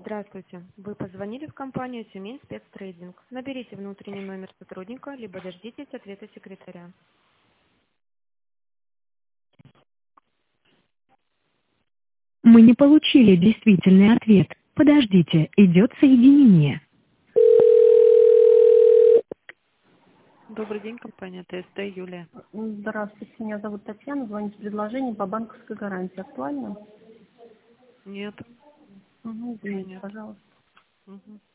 Здравствуйте. Вы позвонили в компанию «Тюмень Спецтрейдинг». Наберите внутренний номер сотрудника, либо дождитесь ответа секретаря. Мы не получили действительный ответ. Подождите, идет соединение. Добрый день, компания ТСТ, Юлия. Здравствуйте, меня зовут Татьяна. Звоню с предложением по банковской гарантии. Актуально? Нет, Угу, уже извините, нет. пожалуйста. Мгм.